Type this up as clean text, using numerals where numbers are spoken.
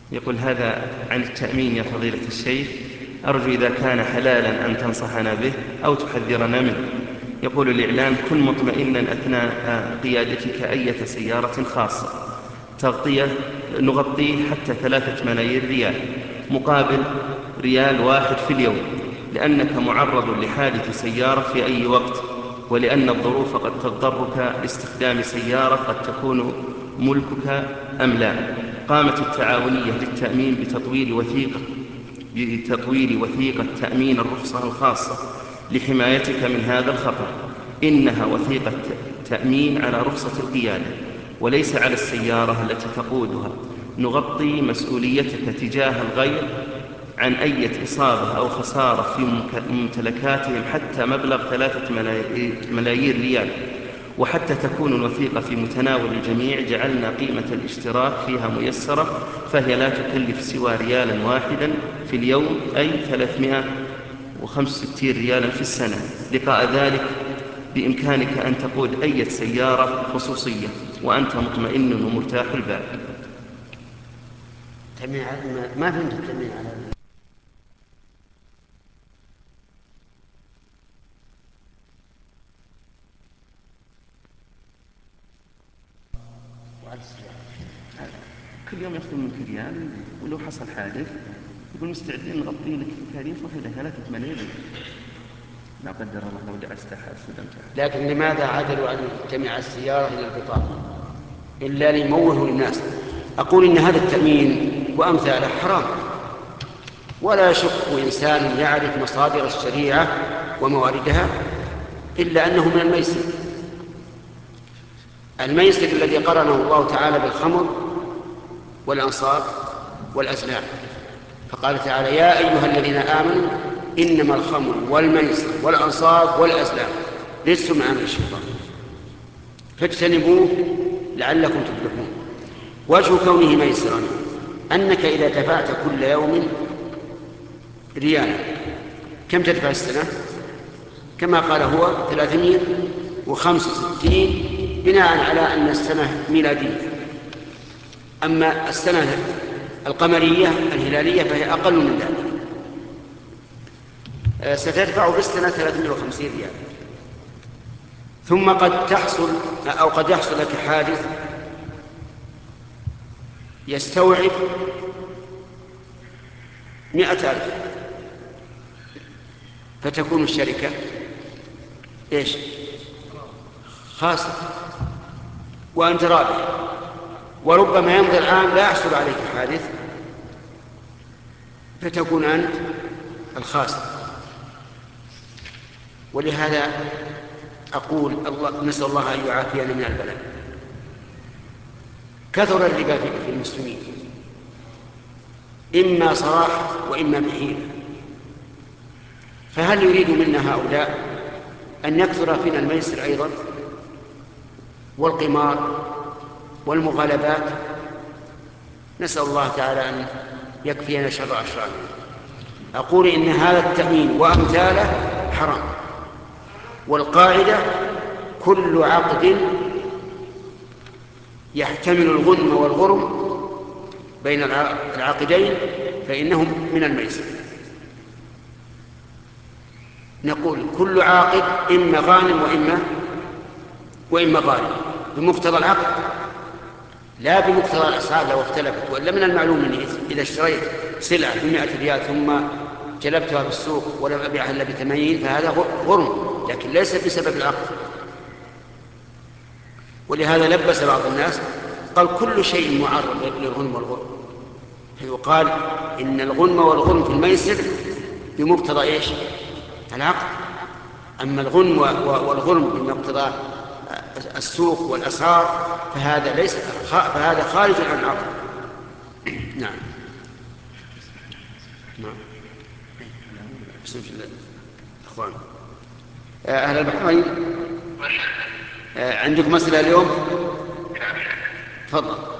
يقول هذا عن التأمين يا فضيلة الشيخ، أرجو إذا كان حلالا أن تنصحنا به أو تحذرنا منه. يقول الإعلان: كن مطمئنا أثناء قيادتك أية سيارة خاصة، تغطية نغطيه حتى 3 ملايين ريال مقابل ريال 1 في اليوم، لأنك معرض لحادث سيارة في أي وقت، ولأن الظروف قد تضطرك لاستخدام سيارة قد تكون ملكك أم لا. قامت التعاونية للتأمين بتطوير وثيقة تأمين الرخصة الخاصة لحمايتك من هذا الخطر. إنها وثيقة تأمين على رخصة القيادة وليس على السيارة التي تقودها. نغطي مسؤوليتك تجاه الغير عن أي إصابة أو خسارة في ممتلكاتهم حتى مبلغ 3 ملايين ريال. وحتى تكون الوثيقة في متناول الجميع جعلنا قيمة الاشتراك فيها ميسرة، فهي لا تكلف سوى ريالا 1 في اليوم، أي 365 ريالا في السنة. لقاء ذلك بإمكانك أن تقود أي سيارة خصوصية وأنت مطمئن ومرتاح البال. ما فهمت التأمين على كل يوم يأخذ منك ريال، ولو حصل حادث يقول مستعدين نغطي لك تكاليفه إلى 3 ملايين، لا قدر الله لو دعست أحد صدمت أحد. لكن لماذا عدلوا عن تجميع السيارة إلى البطاقة إلا ليموهوا الناس؟ أقول إن هذا التأمين وأمثاله حرام، ولا يشك إنسان يعرف مصادر الشريعة ومواردها إلا أنه من الميسر. الميسر الذي قرنه الله تعالى بالخمر والأنصاب والأزلام، فقال تعالى: يا أيها الذين آمنوا إنما الخمر والميسر والأنصاب والأزلام رجس من عمل الشيطان فاجتنبوه لعلكم تفلحون. وجه كونه ميسرا أنك إذا دفعت كل يوم ريالا كم تدفع السنة؟ كما قال هو 365 بناء على أن السنة ميلادية. أما السنة القمرية الهلالية فهي أقل من ذلك. ستدفع بالسنة 350 ريال. ثم قد يحصل لك حادث يستوعب 100,000، فتكون الشركة إيش؟ خاسرة وأنت رابح. وربما يمضي العام لا يحصل عليك حادث فتكون أنت الخاسر. ولهذا أقول نسأل الله أن يعافينا من البلاء. كثر الربا في المسلمين، إما صراح وإما بحيلة. فهل يريد منا هؤلاء أن يكثر فينا الميسر أيضا والقمار والمغالبات؟ نسأل الله تعالى أن يكفينا شر أشرارنا. أقول إن هذا التأمين وأمثاله حرام، والقاعدة: كل عقد يحتمل الغنم والغرم بين العاقدين فإنهم من الميسر. نقول كل عاقد إما غانم وإما غارم بمقتضى العقد، لا بمقتضى الأسعار لو اختلفت. وإلا من المعلوم أني إذا اشتريت سلعة ب100 ريال ثم جلبتها في السوق ولم أبيعها إلا ب80 فهذا غرم، لكن ليس بسبب العقد. ولهذا لبس بعض الناس قال كل شيء معرض للغنم والغرم، فيقال إن الغنم والغرم في الميسر بمقتضى إيش؟ العقد. أما الغنم والغرم بمقتضى السوق والأسعار فهذا خارج عن العقد. نعم. بسم الله أخوان أهل البحرين، عندكم مسألة اليوم؟ تفضل.